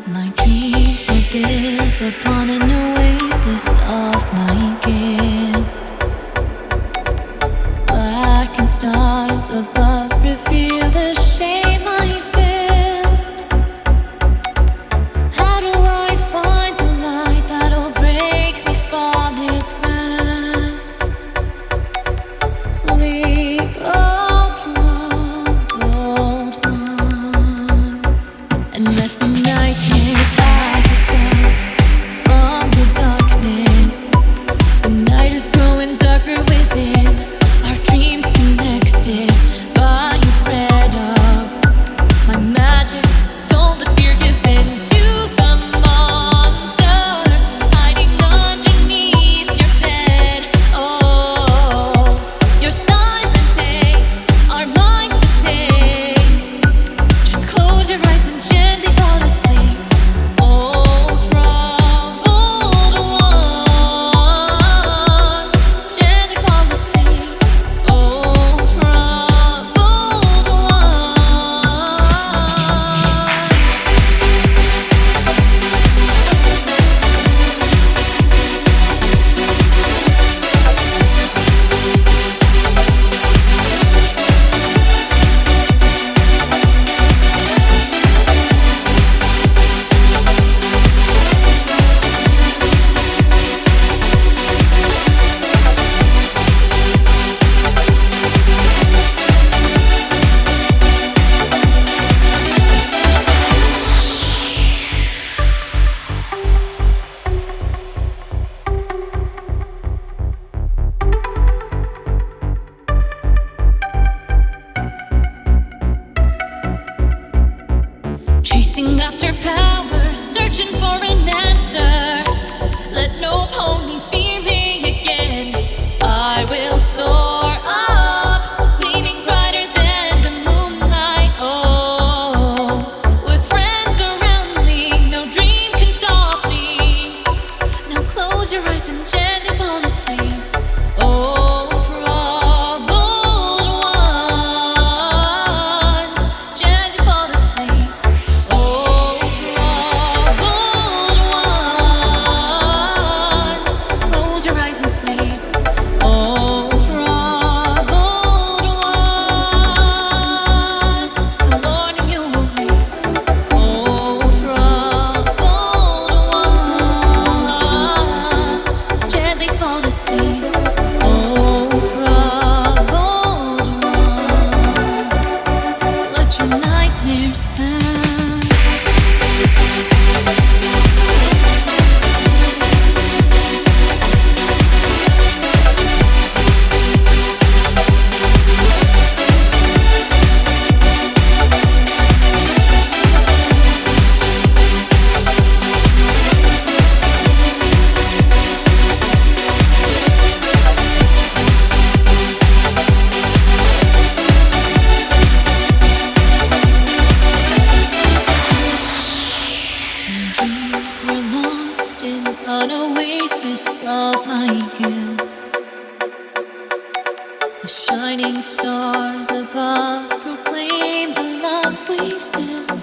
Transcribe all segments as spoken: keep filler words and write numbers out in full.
My dreams are built upon an oasis of my guilt. Black and stars above reveal the shame I've built. How do I find the light that'll break me from its grasp? Sleep, oh troubled ones, and let the nightmares rise itself from the darkness. The night is growing darker within, our dreams connected by a thread of my magic. Don't let fear give in to the monsters hiding underneath your bed. Oh, your silent takes are mine to take. Just close your eyes and gently fall asleep. Oh, troubled one, gently fall asleep. Oh, troubled one. Chasing after power, searching for an answer. Let no pony fear me again. I will soar up, gleaming brighter than the moonlight. Oh, with friends around me, no dream can stop me. Now close your eyes and gently fall asleep. Oh, troubled ones, gently fall asleep. Oh, troubled ones, close your eyes and sleep. Oh, troubled ones, till morning you will wake. Oh, troubled ones, gently fall asleep. Oh, troubled ones, let your nightmares pass. Dreams were lost in an oasis of my guilt. The shining stars above proclaim the love we've built.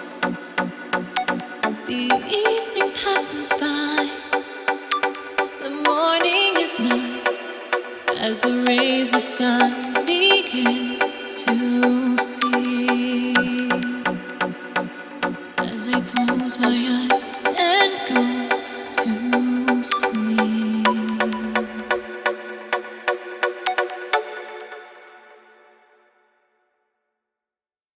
The evening passes by, the morning is night, as the rays of sun begin to see. As I close my eyes and go